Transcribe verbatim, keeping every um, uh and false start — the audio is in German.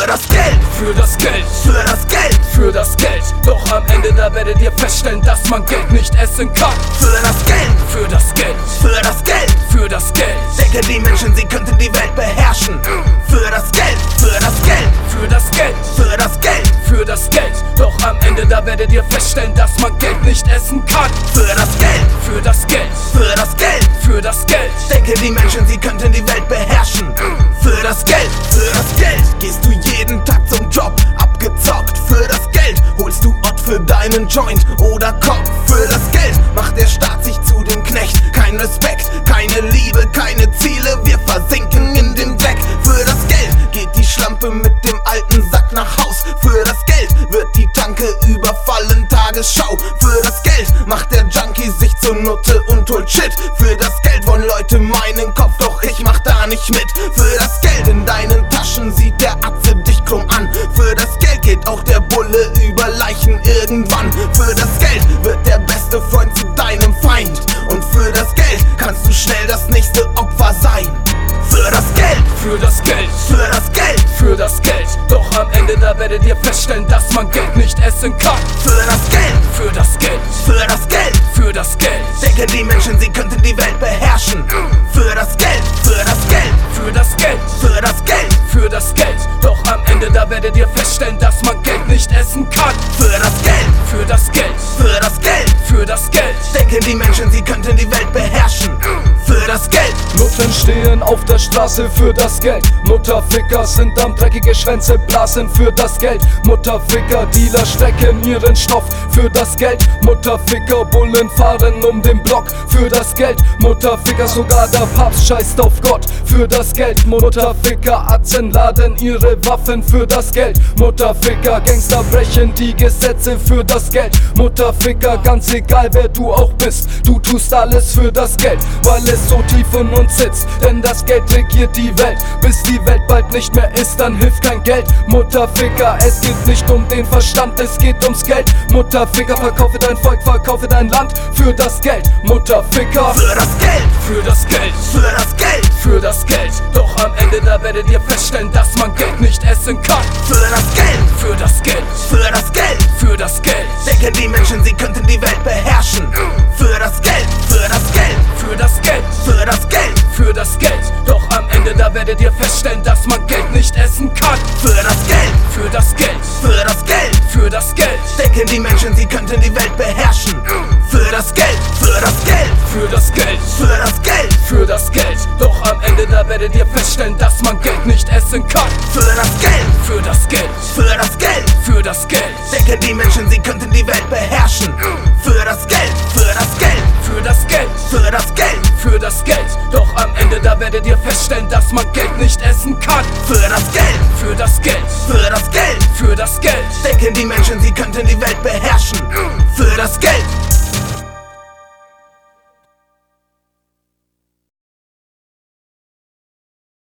Für das Geld, für das Geld, für das Geld, für das Geld. Doch am Ende, da werdet ihr feststellen, dass man Geld nicht essen kann. Für das Geld, für das Geld, für das Geld, für das Geld. Denken die Menschen, sie könnten die Welt beherrschen. Für das Geld, für das Geld, für das Geld, für das Geld, für das Geld. Doch am Ende, da werdet ihr feststellen, dass man Geld nicht essen kann. Für das Geld, für das Geld, für das Geld, für das Geld. Denken die Menschen, sie könnten die Welt beherrschen. Für das Geld, für das Geld, gehst du jeden Tag zum Job, abgezockt. Für das Geld holst du Ott für deinen Joint oder Kopf. Für das Geld macht der Staat sich zu dem Knecht. Kein Respekt, keine Liebe, keine Ziele, wir versinken in dem Dreck. Für das Geld geht die Schlampe mit dem alten Sack nach Haus. Für das Geld wird die Tanke überfallen, Tagesschau. Für das Geld macht der Junkie sich zur Nutte und holt Shit. Für das Geld wollen Leute meinen Kopf, doch ich mach da nicht mit. Für das Geld in deinen Taschen sieht der Atze dich krumm an. Für das Geld geht auch der Bulle über Leichen irgendwann. Für das Geld wird der beste Freund zu deinem Feind. Und für das Geld kannst du schnell das nächste Opfer sein. Für das Geld, für das Geld, für das Geld, für das Geld. Doch am Ende, da werdet ihr feststellen, dass man Geld nicht essen kann. Für das Geld, für das Geld, für das Geld, für das Geld. Denken die Menschen, sie könnten die Welt beherrschen. Für das Geld, für das Geld, für das Geld, für das Geld, für das Geld. Doch am Ende, da werdet ihr feststellen, dass man Geld nicht essen kann. Für das Geld, für das Geld, für das Geld, für das Geld. Denken die Menschen, sie könnten die Welt beherrschen. Für das Geld. Muttern stehen auf der Straße für das Geld. Mutterficker sind am dreckige Schwänze blasen für das Geld. Mutterficker, Dealer strecken ihren Stoff für das Geld. Mutterficker, Bullen fahren um den Block für das Geld. Mutterficker, sogar der Papst scheißt auf Gott für das Geld. Mutterficker, Atzen laden ihre Waffen für das Geld. Mutterficker, Gangster brechen die Gesetze für das Geld. Mutterficker, ganz egal wer du auch bist, du tust alles für das Geld, weil es so tief in uns sitzt. Denn das Geld regiert die Welt, bis die Welt bald nicht mehr ist, dann hilft kein Geld. Mutterficker, es geht nicht um den Verstand, es geht ums Geld. Mutterficker, verkaufe dein Volk, verkaufe dein Land für das Geld. Mutterficker, für das Geld, für das Geld, für das Geld, für das Geld. Doch am Ende, da werdet ihr feststellen, dass man Geld nicht essen kann. Für das Geld, für das Geld, für das Geld, für das Geld. Denken die Menschen, sie könnten die Welt beherrschen. Für das Geld, für das Geld, für das Geld, für das Geld, für das Geld. Doch am Ende, da werdet ihr feststellen, dass man Geld nicht essen kann. Für das Geld, für das Geld, für das Geld, für das Geld. Denken die Menschen, sie könnten die Welt beherrschen. Für das Geld, für das Geld, für das Geld, für das Geld, für das Geld. Doch am Ende, da werdet ihr feststellen, dass man Geld nicht essen kann. Für das Geld, für das Geld, für das Geld, für das Geld. Denken die Menschen, sie könnten die Welt beherrschen. Für das Geld, für das Geld, für das Geld, für das Geld, für das Geld. Doch am Ende, da werdet ihr feststellen, dass man Geld nicht essen kann. Für das Geld, für das Geld, für das Geld, für das Geld. Denken die Menschen, sie könnten die Welt beherrschen. Für das Geld.